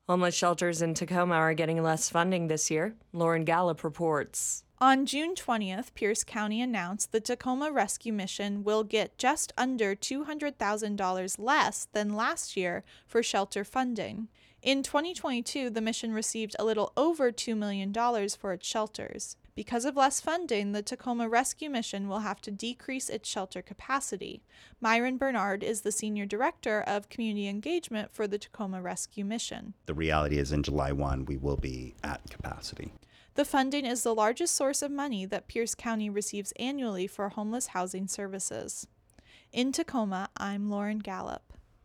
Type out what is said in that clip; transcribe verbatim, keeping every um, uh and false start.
Homeless shelters in Tacoma are getting less funding this year. Lauren Gallup reports. On June twentieth, Pierce County announced the Tacoma Rescue Mission will get just under two hundred thousand dollars less than last year for shelter funding. In twenty twenty-two, the mission received a little over two million dollars for its shelters. Because of less funding, the Tacoma Rescue Mission will have to decrease its shelter capacity. Myron Bernard is the Senior Director of Community Engagement for the Tacoma Rescue Mission. The reality is in July first, we will be at capacity. The funding is the largest source of money that Pierce County receives annually for homeless housing services. In Tacoma, I'm Lauren Gallup.